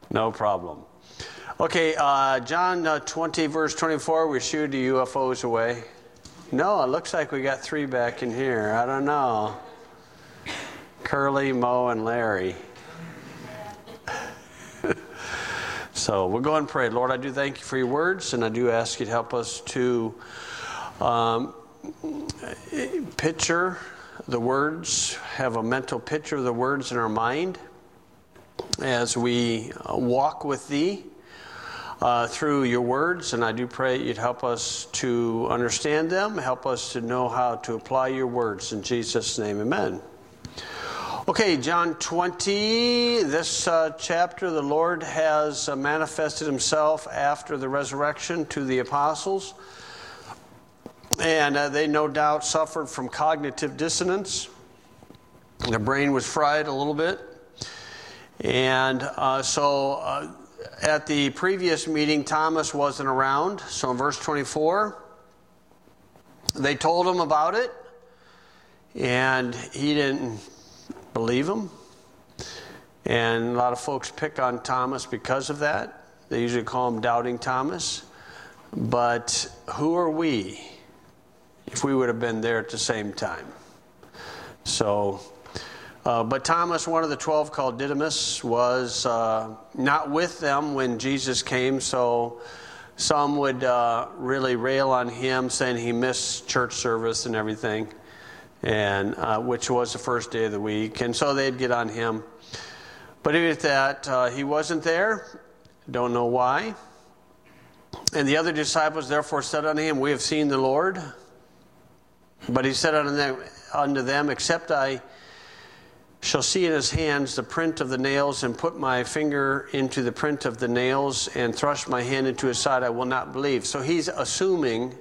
No problem. Okay, John 20, verse 24, we shooed the UFOs away. No, it looks like we got 3 back in here. I don't know. Curly, Mo, and Larry. So we'll go and pray. Lord, I do thank you for your words, and I do ask you to help us to picture the words, have a mental picture of the words in our mind as we walk with thee through your words. And I do pray you'd help us to understand them, help us to know how to apply your words. In Jesus' name, amen. Okay, John 20, this chapter, the Lord has manifested himself after the resurrection to the apostles. And they no doubt suffered from cognitive dissonance. Their brain was fried a little bit. And so at the previous meeting, Thomas wasn't around. So in verse 24, they told him about it. And he didn't believe them. And a lot of folks pick on Thomas because of that. They usually call him Doubting Thomas. But who are we if we would have been there at the same time? So, but Thomas, one of the 12 called Didymus, was not with them when Jesus came. So some would really rail on him, saying he missed church service and everything, and which was the first day of the week. And so they'd get on him. But even at that, he wasn't there. Don't know why. And the other disciples therefore said unto him, We have seen the Lord. But he said unto them, Except I shall see in his hands the print of the nails, and put my finger into the print of the nails, and thrust my hand into his side, I will not believe. So he's assuming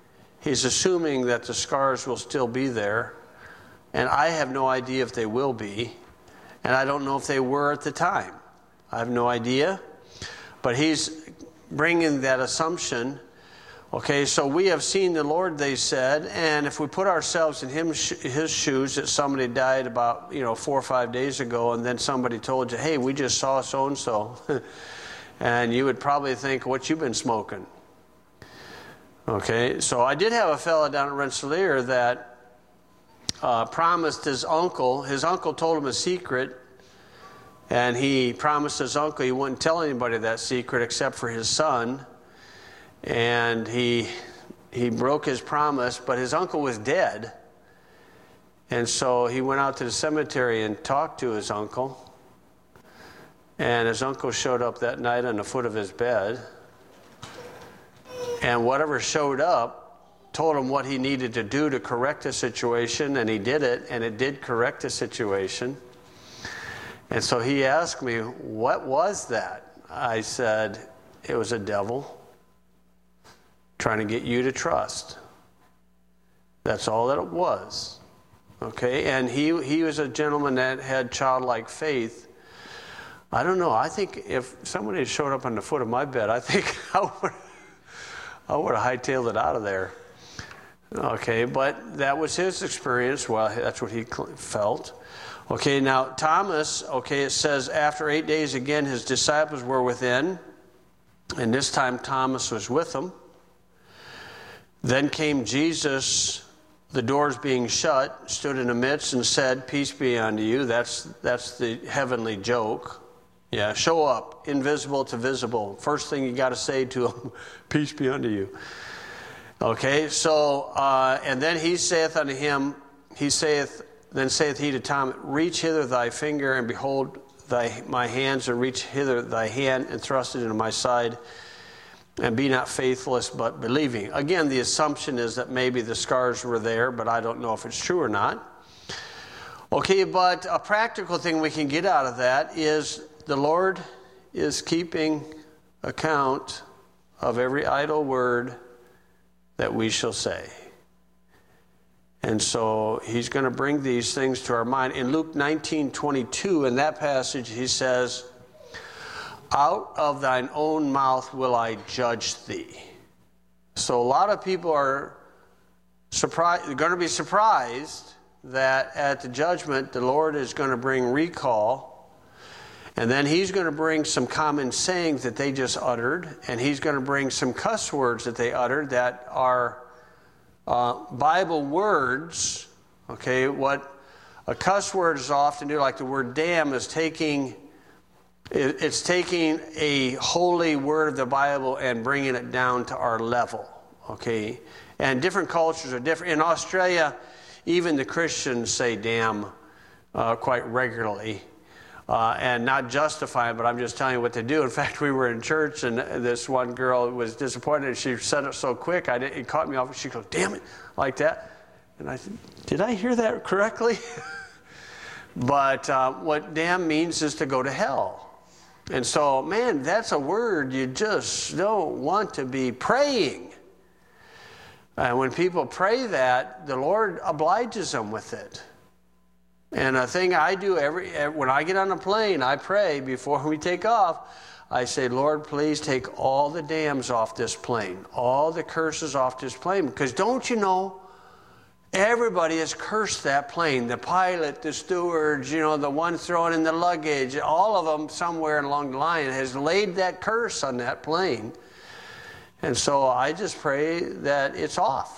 that the scars will still be there. And I have no idea if they will be. And I don't know if they were at the time. I have no idea. But he's bringing that assumption. Okay, so we have seen the Lord, they said, and if we put ourselves in his shoes, that somebody died about 4 or 5 days ago, and then somebody told you, hey, we just saw so-and-so, and you would probably think, what you been smoking? Okay, so I did have a fella down at Rensselaer that promised his uncle told him a secret, and he promised his uncle he wouldn't tell anybody that secret except for his son. And he broke his promise, but his uncle was dead. And so he went out to the cemetery and talked to his uncle. And his uncle showed up that night on the foot of his bed. And whatever showed up told him what he needed to do to correct the situation, and he did it, and it did correct the situation. And so he asked me, what was that? I said, it was a devil trying to get you to trust. That's all that it was. Okay, and he was a gentleman that had childlike faith. I don't know, I think if somebody had showed up on the foot of my bed, I think I would have hightailed it out of there. Okay, but that was his experience. Well, that's what he felt. Okay, now Thomas, it says, after 8 days again his disciples were within, and this time Thomas was with them. Then came Jesus, the doors being shut, stood in the midst and said, Peace be unto you. That's the heavenly joke. Yeah, show up, invisible to visible. First thing you got to say to him, Peace be unto you. Okay, so, and then he saith unto him, then saith he to Thomas, Reach hither thy finger, and behold my hands, and reach hither thy hand, and thrust it into my side. And be not faithless, but believing. Again, the assumption is that maybe the scars were there, but I don't know if it's true or not. Okay, but a practical thing we can get out of that is the Lord is keeping account of every idle word that we shall say. And so he's going to bring these things to our mind. In Luke 19:22, in that passage, he says, Out of thine own mouth will I judge thee. So a lot of people are going to be surprised that at the judgment the Lord is going to bring recall And then he's going to bring some common sayings that they just uttered, and he's going to bring some cuss words that they uttered that are Bible words. Okay, what a cuss word is often do, like the word damn, is taking a holy word of the Bible and bringing it down to our level. Okay, and different cultures are different. In Australia, even the Christians say damn quite regularly. And not justify it, but I'm just telling you what they do. In fact, we were in church, and this one girl was disappointed. She said it so quick, it caught me off. She goes, damn it, like that. And I said, did I hear that correctly? But what damn means is to go to hell. And so, man, that's a word you just don't want to be praying. And when people pray that, the Lord obliges them with it. And a thing I do when I get on a plane, I pray before we take off. I say, Lord, please take all the damns off this plane, all the curses off this plane. Because don't you know, everybody has cursed that plane. The pilot, the stewards, the one throwing in the luggage, all of them somewhere along the line has laid that curse on that plane. And so I just pray that it's off.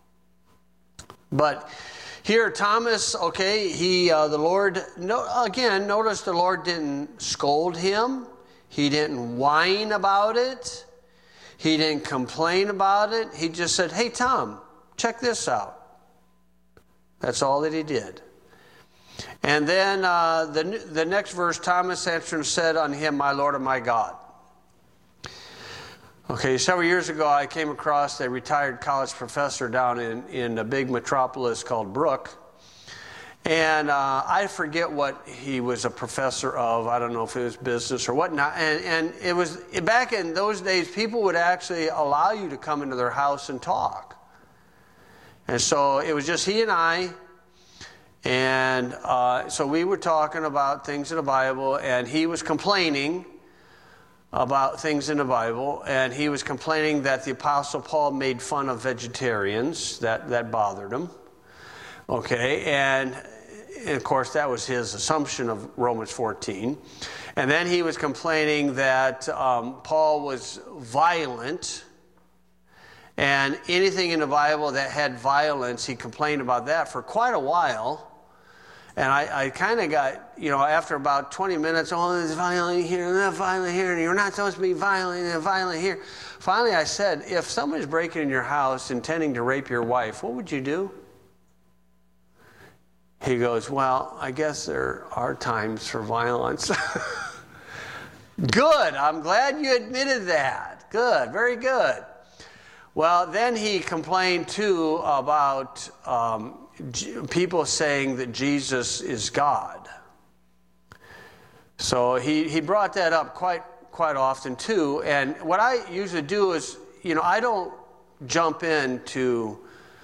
But here, Thomas, okay, notice the Lord didn't scold him. He didn't whine about it. He didn't complain about it. He just said, hey, Tom, check this out. That's all that he did. And then the next verse, Thomas answered and said unto him, my Lord and my God. Okay, several years ago, I came across a retired college professor down in a big metropolis called Brook. And I forget what he was a professor of. I don't know if it was business or whatnot. And it was, back in those days, people would actually allow you to come into their house and talk. And so it was just he and I. And so we were talking about things in the Bible, and he was complaining about things in the Bible, and he was complaining that the Apostle Paul made fun of vegetarians. That bothered him. Okay, and of course that was his assumption of Romans 14. And then he was complaining that Paul was violent, and anything in the Bible that had violence, he complained about that for quite a while. And I kind of got, after about 20 minutes, there's violent here and that violent here, and you're not supposed to be violent and violent here. Finally, I said, if somebody's breaking in your house intending to rape your wife, what would you do? He goes, well, I guess there are times for violence. Good. I'm glad you admitted that. Good. Very good. Well, then he complained, too, about people saying that Jesus is God. So he brought that up quite often too. And what I usually do is, I don't jump in to,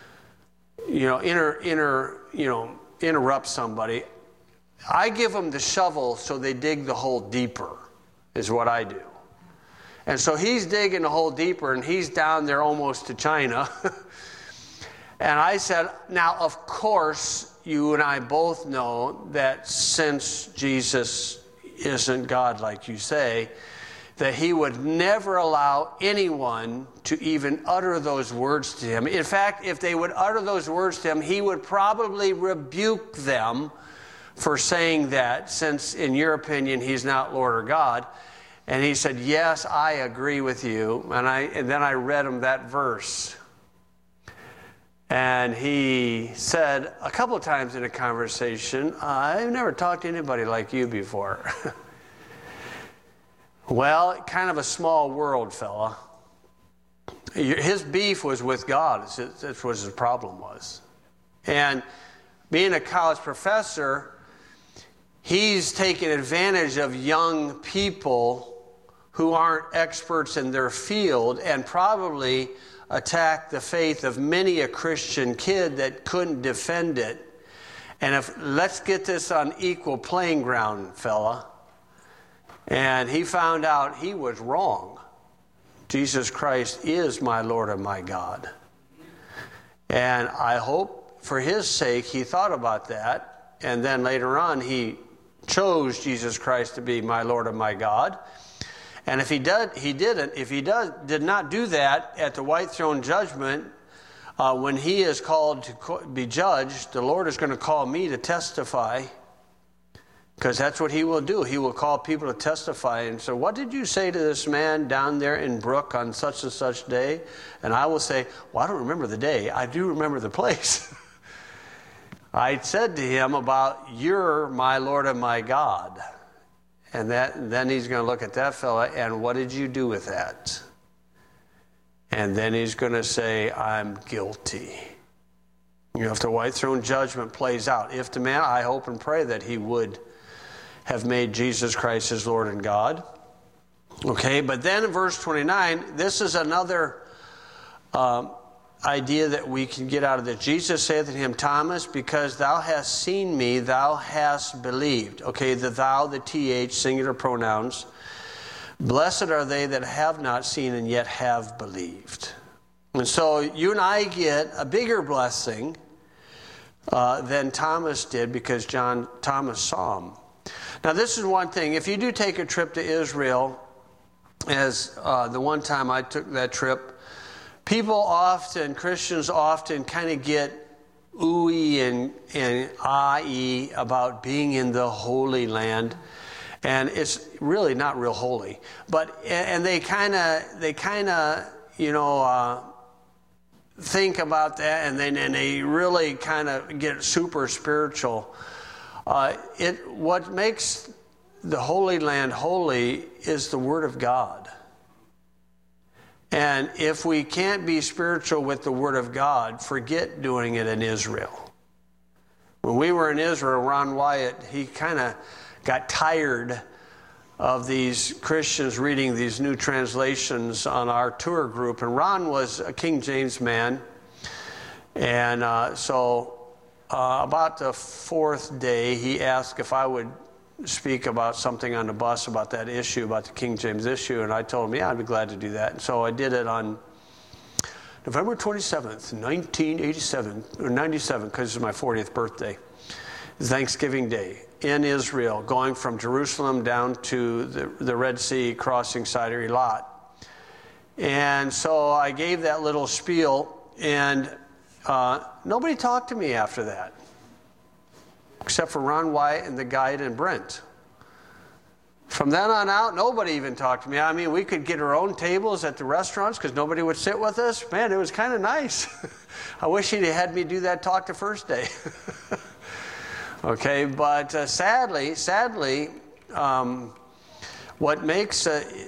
interrupt somebody. I give them the shovel so they dig the hole deeper, is what I do. And so he's digging the hole deeper, and he's down there almost to China. And I said, now, of course, you and I both know that since Jesus isn't God like you say, that he would never allow anyone to even utter those words to him. In fact, if they would utter those words to him, he would probably rebuke them for saying that, since in your opinion he's not Lord or God. And he said, yes, I agree with you. And then I read him that verse. And he said a couple of times in a conversation, I've never talked to anybody like you before. Well, kind of a small world, fella. His beef was with God. That's what his problem was. And being a college professor, he's taking advantage of young people who aren't experts in their field, and probably attack the faith of many a Christian kid that couldn't defend it. And let's get this on equal playing ground, fella. And he found out he was wrong. Jesus Christ is my Lord and my God. And I hope for his sake he thought about that, and then later on he chose Jesus Christ to be my Lord and my God. And if he did not do that at the white throne judgment, when he is called to be judged, the Lord is going to call me to testify, because that's what he will do. He will call people to testify and say, what did you say to this man down there in Brook on such and such day? And I will say, well, I don't remember the day. I do remember the place. I said to him about, you're my Lord and my God. And then he's going to look at that fella, and what did you do with that? And then he's going to say, I'm guilty. You know, if the white throne judgment plays out, if the man, I hope and pray that he would have made Jesus Christ his Lord and God. Okay, but then in verse 29, this is another idea that we can get out of this. Jesus saith to him, Thomas, because thou hast seen me, thou hast believed. Okay, the thou, the th, singular pronouns. Blessed are they that have not seen and yet have believed. And so you and I get a bigger blessing than Thomas did, because Thomas saw him. Now this is one thing. If you do take a trip to Israel, as the one time I took that trip, Christians often kind of get ooey and ah-y about being in the Holy Land. And it's really not real holy. And they kind of, think about that, and they really kind of get super spiritual. What makes the Holy Land holy is the Word of God. And if we can't be spiritual with the Word of God, forget doing it in Israel. When we were in Israel, Ron Wyatt, he kind of got tired of these Christians reading these new translations on our tour group. And Ron was a King James man. And so about the fourth day, he asked if I would speak about something on the bus about that issue, about the King James issue. And I told him, yeah, I'd be glad to do that. And so I did it on November 27th, 1987, or 97, because it's my 40th birthday. Thanksgiving Day in Israel, going from Jerusalem down to the Red Sea, crossing Side of Eilat. And so I gave that little spiel, and nobody talked to me after that, except for Ron Wyatt and the guide and Brent. From then on out, nobody even talked to me. I mean, we could get our own tables at the restaurants because nobody would sit with us. Man, it was kind of nice. I wish he'd had me do that talk the first day. Okay, but sadly, what makes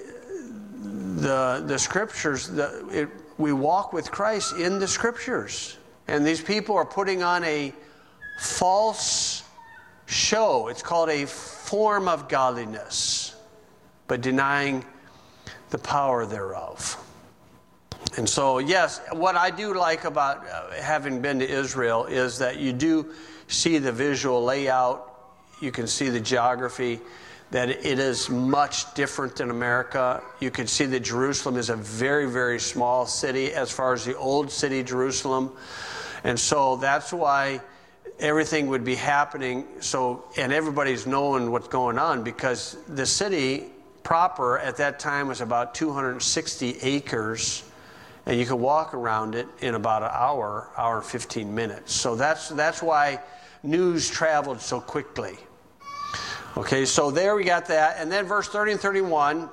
the Scriptures, we walk with Christ in the Scriptures. And these people are putting on a false show. It's called a form of godliness, but denying the power thereof. And so, yes, what I do like about having been to Israel is that you do see the visual layout. You can see the geography, that it is much different than America. You can see that Jerusalem is a very, very small city as far as the old city Jerusalem. And so that's why everything would be happening. And everybody's knowing what's going on, because the city proper at that time was about 260 acres, and you could walk around it in about an hour and 15 minutes. So that's why news traveled so quickly. Okay, so there we got that. And then verse 30 and 31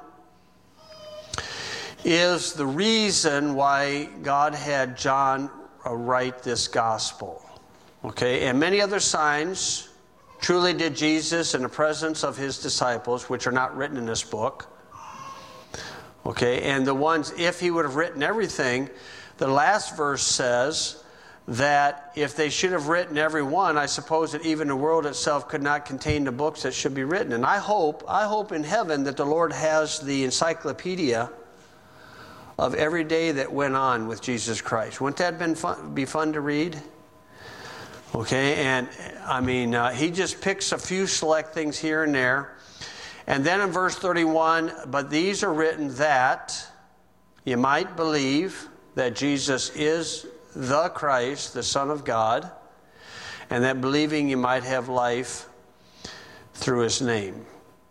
is the reason why God had John write this gospel. Okay, and many other signs truly did Jesus in the presence of his disciples, which are not written in this book. Okay, and the ones, if he would have written everything, the last verse says that if they should have written every one, I suppose that even the world itself could not contain the books that should be written. And I hope in heaven that the Lord has the encyclopedia of every day that went on with Jesus Christ. Wouldn't that be fun to read? Okay, and I mean, he just picks a few select things here and there. And then in verse 31, but these are written that you might believe that Jesus is the Christ, the Son of God, and that believing you might have life through his name.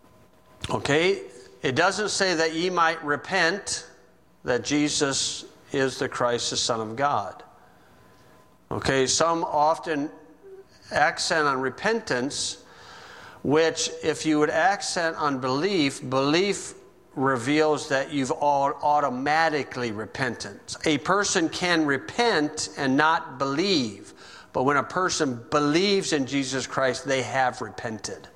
Okay? It doesn't say that ye might repent, that Jesus is the Christ, the Son of God. Okay? Some often accent on repentance, which if you would accent on belief, belief reveals that you've all automatically repentant. A person can repent and not believe, but when a person believes in Jesus Christ, they have repented.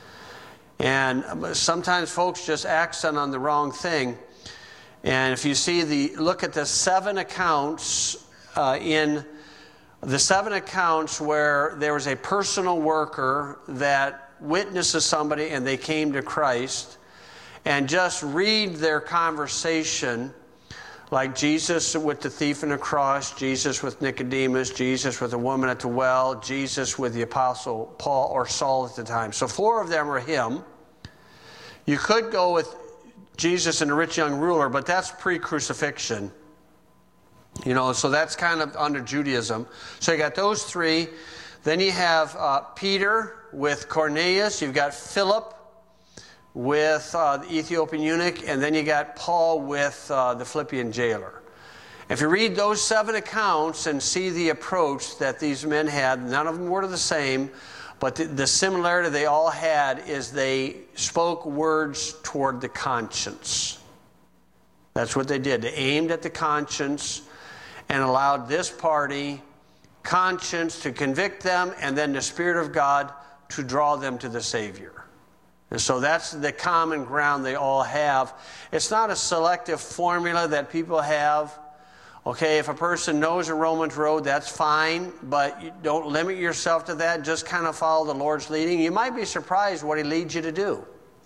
And sometimes folks just accent on the wrong thing. And if you see look at the 7 accounts in the 7 accounts where there was a personal worker that witnessed to somebody and they came to Christ, and just read their conversation, like Jesus with the thief on the cross, Jesus with Nicodemus, Jesus with the woman at the well, Jesus with the apostle Paul or Saul at the time. So 4 of them are him. You could go with Jesus and the rich young ruler, but that's pre-crucifixion. You know, so that's kind of under Judaism. So you got those 3. Then you have Peter with Cornelius. You've got Philip with the Ethiopian eunuch. And then you got Paul with the Philippian jailer. If you read those 7 accounts and see the approach that these men had, none of them were the same, but the similarity they all had is they spoke words toward the conscience. That's what they did. They aimed at the conscience and allowed this party, conscience, to convict them, and then the Spirit of God to draw them to the Savior. And so that's the common ground they all have. It's not a selective formula that people have. Okay, if a person knows a Romans road, that's fine, but you don't limit yourself to that. Just kind of follow the Lord's leading. You might be surprised what He leads you to do.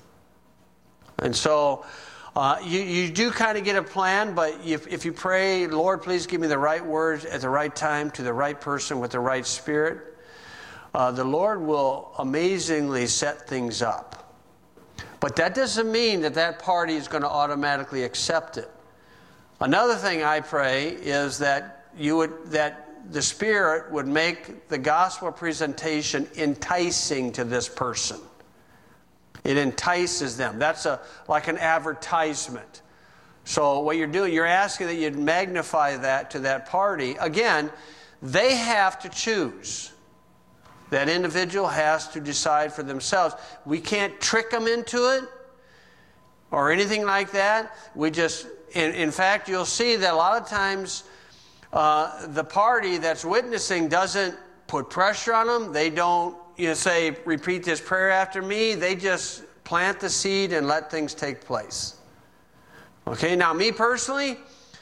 And so you do kind of get a plan, but if you pray, Lord, please give me the right words at the right time to the right person with the right spirit, the Lord will amazingly set things up. But that doesn't mean that party is going to automatically accept it. Another thing I pray is that the Spirit would make the gospel presentation enticing to this person. It entices them. That's like an advertisement. So what you're doing, you're asking that you'd magnify that to that party. Again, they have to choose. That individual has to decide for themselves. We can't trick them into it or anything like that. We just, in fact, you'll see that a lot of times the party that's witnessing doesn't put pressure on them. They don't say, repeat this prayer after me. They just plant the seed and let things take place. Okay, now me personally,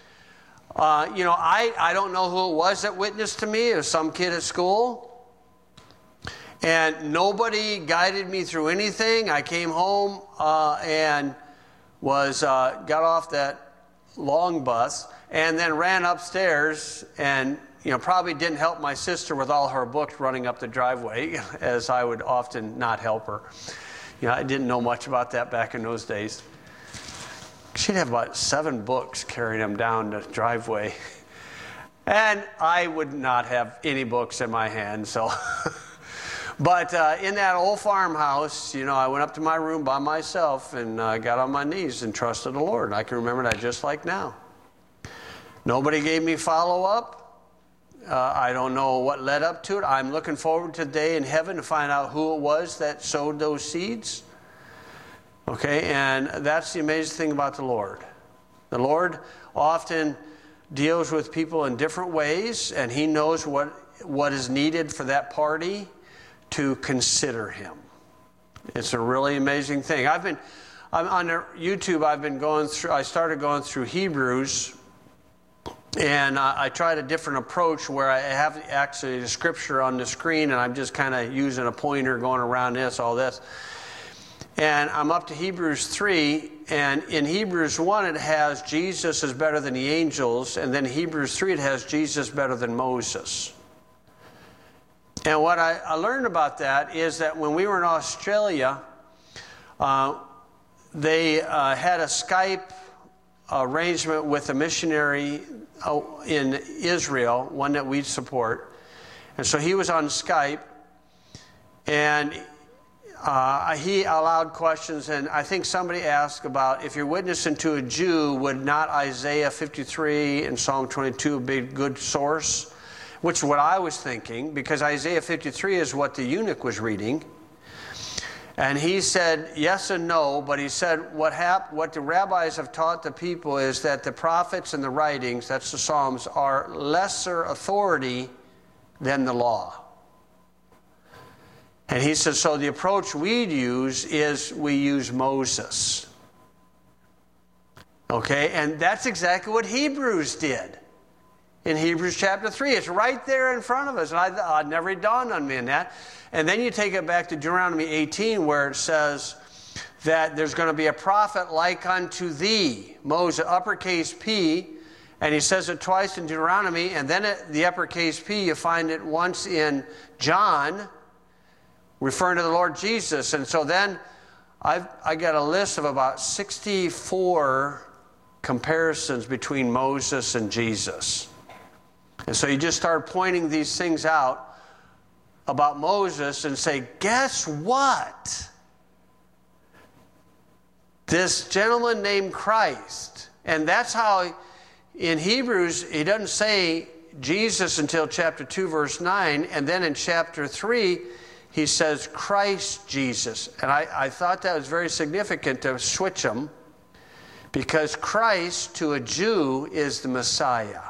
I don't know who it was that witnessed to me. It was some kid at school. And nobody guided me through anything. I came home and got off that long bus and then ran upstairs and probably didn't help my sister with all her books running up the driveway, as I would often not help her. I didn't know much about that back in those days. She'd have about 7 books carrying them down the driveway. And I would not have any books in my hand, so... But in that old farmhouse, I went up to my room by myself and got on my knees and trusted the Lord. And I can remember that just like now. Nobody gave me follow-up. I don't know what led up to it. I'm looking forward to the day in heaven to find out who it was that sowed those seeds. Okay, and that's the amazing thing about the Lord. The Lord often deals with people in different ways, and He knows what is needed for that party to consider Him. It's a really amazing thing. I'm on YouTube. I started going through Hebrews, and I tried a different approach where I have actually the scripture on the screen, and I'm just kind of using a pointer going around all this. And I'm up to Hebrews 3, and in Hebrews 1 it has Jesus is better than the angels, and then Hebrews 3 it has Jesus better than Moses. And what I learned about that is that when we were in Australia, they had a Skype arrangement with a missionary in Israel, one that we support. And so he was on Skype, and he allowed questions, and I think somebody asked about if you're witnessing to a Jew, would not Isaiah 53 and Psalm 22 be a good source? Which is what I was thinking, because Isaiah 53 is what the eunuch was reading. And he said yes and no, but he said what the rabbis have taught the people is that the prophets and the writings, that's the Psalms, are lesser authority than the law. And he says, so the approach we'd use is we use Moses. Okay, and that's exactly what Hebrews did. In Hebrews chapter 3. It's right there in front of us. And I never dawned on me in that. And then you take it back to Deuteronomy 18 where it says that there's going to be a prophet like unto thee. Moses, uppercase P. And he says it twice in Deuteronomy. And then the uppercase P, you find it once in John, referring to the Lord Jesus. And so then I got a list of about 64 comparisons between Moses and Jesus. And so you just start pointing these things out about Moses and say, guess what? This gentleman named Christ. And that's how in Hebrews, he doesn't say Jesus until chapter 2, verse 9. And then in chapter 3, he says Christ Jesus. And I thought that was very significant to switch them, because Christ to a Jew is the Messiah.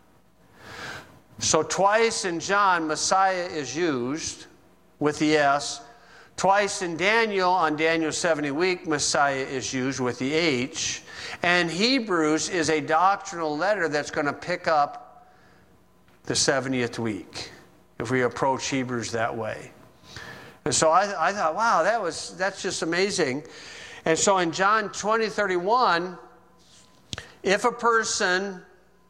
So twice in John, Messiah is used with the S. Twice in Daniel, on Daniel's 70 week, Messiah is used with the H. And Hebrews is a doctrinal letter that's going to pick up the 70th week, if we approach Hebrews that way. And so I thought, wow, that's just amazing. And so in John 20:31, if a person...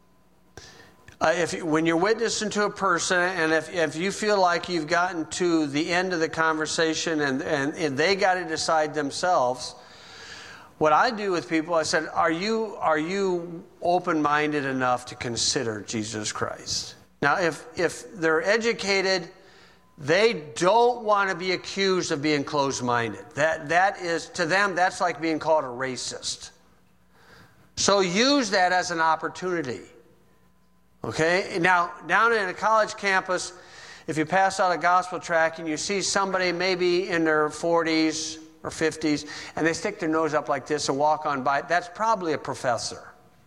when you're witnessing to a person, and if you feel like you've gotten to the end of the conversation and they got to decide themselves, what I do with people, I said, are you open-minded enough to consider Jesus Christ? Now, if they're educated, they don't want to be accused of being closed-minded. That is, to them, that's like being called a racist. So use that as an opportunity. Okay, now down in a college campus, if you pass out a gospel tract and you see somebody maybe in their 40s or 50s and they stick their nose up like this and walk on by, that's probably a professor.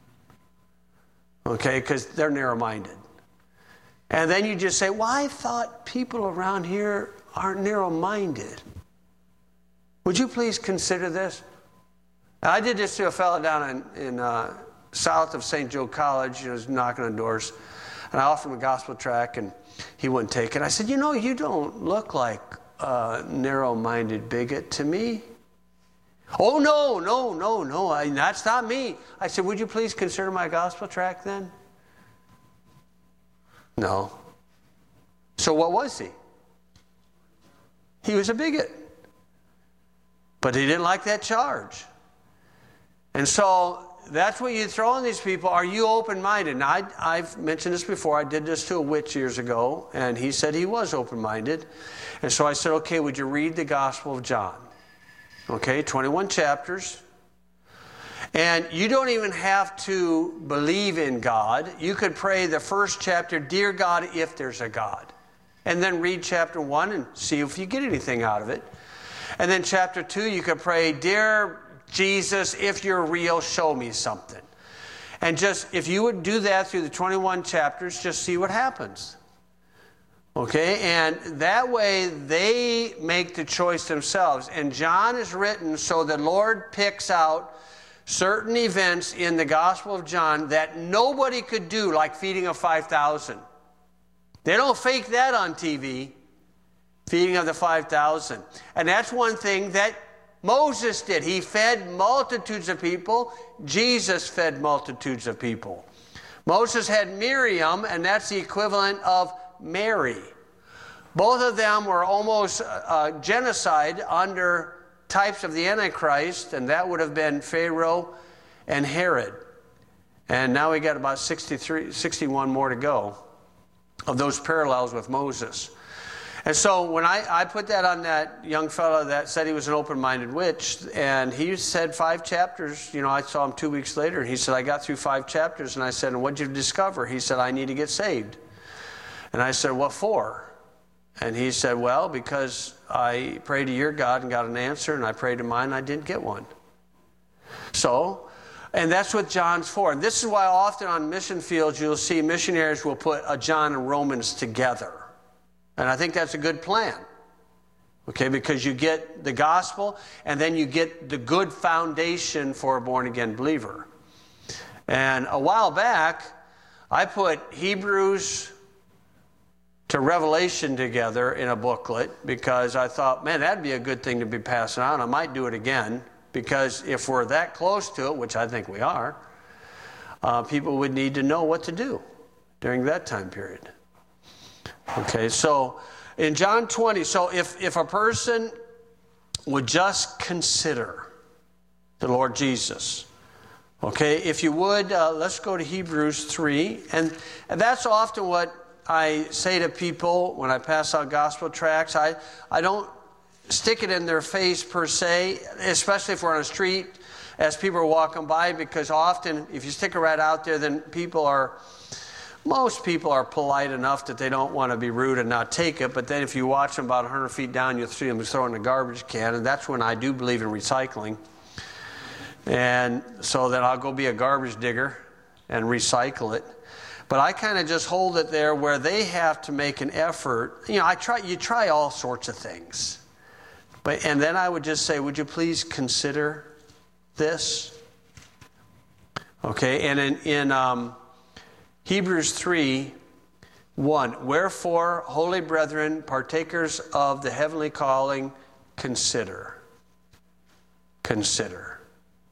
Okay, because they're narrow-minded. And then you just say, well, I thought people around here aren't narrow-minded. Would you please consider this? Now, I did this to a fellow down in south of St. Joe College. He was knocking on doors, and I offered him a gospel tract, and he wouldn't take it. I said, you don't look like a narrow-minded bigot to me. Oh, no, that's not me. I said, would you please consider my gospel tract then? No. So what was he? He was a bigot. But he didn't like that charge. And so that's what you throw on these people. Are you open-minded? Now, I've mentioned this before. I did this to a witch years ago, and he said he was open-minded. And so I said, okay, would you read the Gospel of John? Okay, 21 chapters. And you don't even have to believe in God. You could pray the first chapter, Dear God, if there's a God. And then read chapter 1 and see if you get anything out of it. And then chapter 2, you could pray, Dear Jesus, if you're real, show me something. And just, if you would do that through the 21 chapters, just see what happens. Okay? And that way, they make the choice themselves. And John is written so the Lord picks out certain events in the Gospel of John that nobody could do, like feeding of 5,000. They don't fake that on TV, feeding of the 5,000. And that's one thing that Moses did. He fed multitudes of people. Jesus fed multitudes of people. Moses had Miriam, and that's the equivalent of Mary. Both of them were almost genocide under types of the Antichrist, and that would have been Pharaoh and Herod. And now we got about 61 more to go of those parallels with Moses. And so when I put that on that young fellow that said he was an open-minded witch, and he said 5 chapters, I saw him 2 weeks later, and he said, I got through 5 chapters, and I said, and what'd you discover? He said, I need to get saved. And I said, what for? And he said, well, because I prayed to your God and got an answer, and I prayed to mine and I didn't get one. So, and that's what John's for. And this is why often on mission fields you'll see missionaries will put a John and Romans together. And I think that's a good plan. Okay, because you get the gospel and then you get the good foundation for a born-again believer. And a while back, I put Hebrews to Revelation together in a booklet because I thought, man, that'd be a good thing to be passing on. I might do it again because if we're that close to it, which I think we are, people would need to know what to do during that time period. Okay, so in John 20, so if a person would just consider the Lord Jesus, okay, if you would, let's go to Hebrews 3. And that's often what I say to people when I pass out gospel tracts. I don't stick it in their face per se, especially if we're on a street as people are walking by, because often if you stick it right out there, then most people are polite enough that they don't want to be rude and not take it. But then if you watch them about 100 feet down, you'll see them throw in the garbage can. And that's when I do believe in recycling. And so then I'll go be a garbage digger and recycle it. But I kind of just hold it there where they have to make an effort. You try all sorts of things. And then I would just say, would you please consider this? Okay, and in Hebrews 3:1, wherefore, holy brethren, partakers of the heavenly calling, consider. Consider.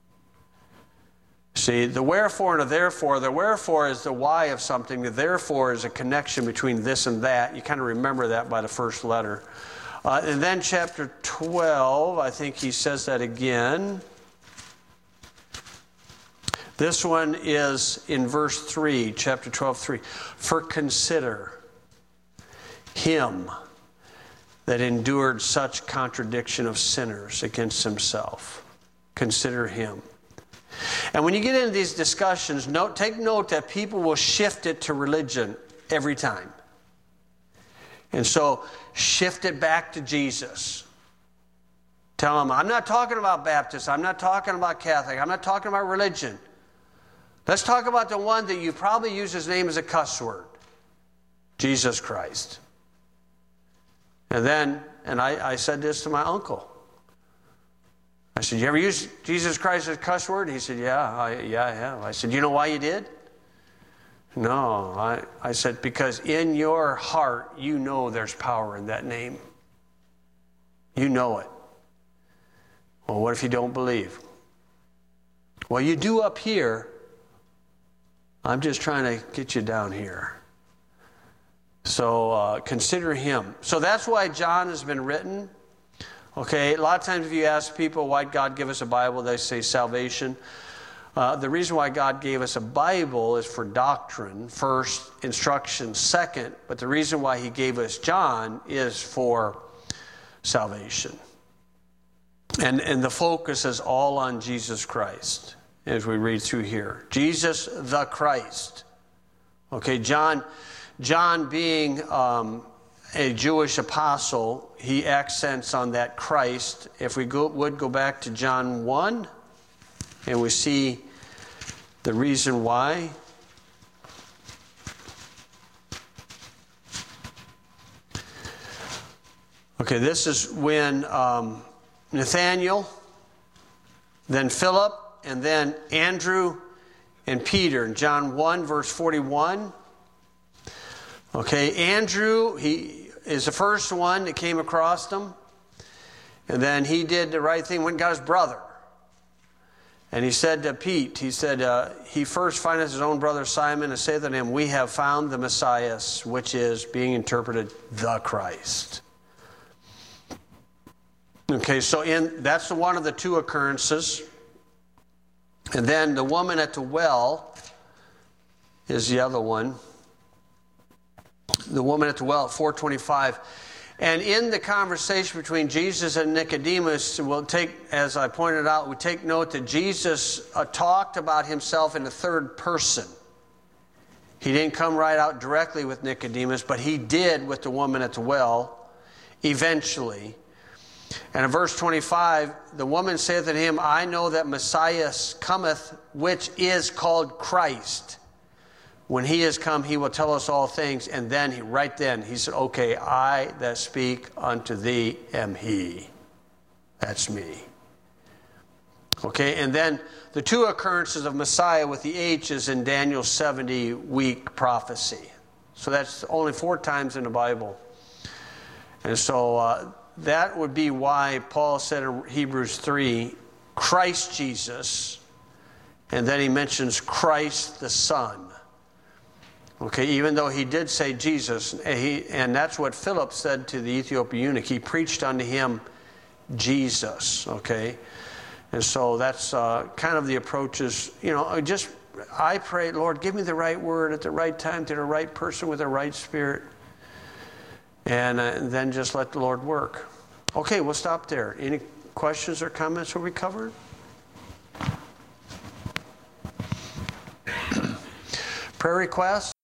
See, the wherefore and the wherefore is the why of something, the therefore is a connection between this and that. You kind of remember that by the first letter. And then chapter 12, I think he says that again. This one is in verse 3, chapter 12:3. For consider him that endured such contradiction of sinners against himself. Consider him. And when you get into these discussions, take note that people will shift it to religion every time. And so shift it back to Jesus. Tell them, I'm not talking about Baptist. I'm not talking about Catholic. I'm not talking about religion. Let's talk about the one that you probably use his name as a cuss word. Jesus Christ. And then, I said this to my uncle. I said, you ever use Jesus Christ as a cuss word? He said, yeah, I have. I said, you know why you did? No. I said, because in your heart, you know there's power in that name. You know it. Well, what if you don't believe? Well, you do up here. I'm just trying to get you down here. So consider him. So that's why John has been written. Okay, a lot of times if you ask people why God give us a Bible, they say salvation. The reason why God gave us a Bible is for doctrine, first, instruction, second. But the reason why he gave us John is for salvation. And the focus is all on Jesus Christ as we read through here. Jesus the Christ. Okay, John being a Jewish apostle, he accents on that Christ. If we would go back to John 1, and we see the reason why. Okay, this is when Nathaniel, then Philip, and then Andrew and Peter. In John 1, verse 41. Okay, Andrew, he is the first one that came across them. And then he did the right thing, went and got his brother. And he said to Pete, he said, he first findeth his own brother Simon, and saith unto him, we have found the Messiah, which is being interpreted the Christ. Okay, so that's one of the two occurrences. And then the woman at the well is the other one. The woman at the well at 4:25. And in the conversation between Jesus and Nicodemus, we'll take, as I pointed out, we take note that Jesus talked about himself in the third person. He didn't come right out directly with Nicodemus, but he did with the woman at the well, eventually. And in verse 25, the woman saith unto him, I know that Messiah cometh, which is called Christ. When he is come, he will tell us all things. And then, right then, he said, okay, I that speak unto thee am he. That's me. Okay, and then the two occurrences of Messiah with the H is in Daniel's 70-week prophecy. So that's only 4 times in the Bible. And so that would be why Paul said in Hebrews 3, Christ Jesus, and then he mentions Christ the Son. Okay, even though he did say Jesus, and that's what Philip said to the Ethiopian eunuch. He preached unto him Jesus, okay? And so that's kind of the approaches, I pray, Lord, give me the right word at the right time to the right person with the right spirit. And then just let the Lord work. Okay, we'll stop there. Any questions or comments will be covered? Prayer requests?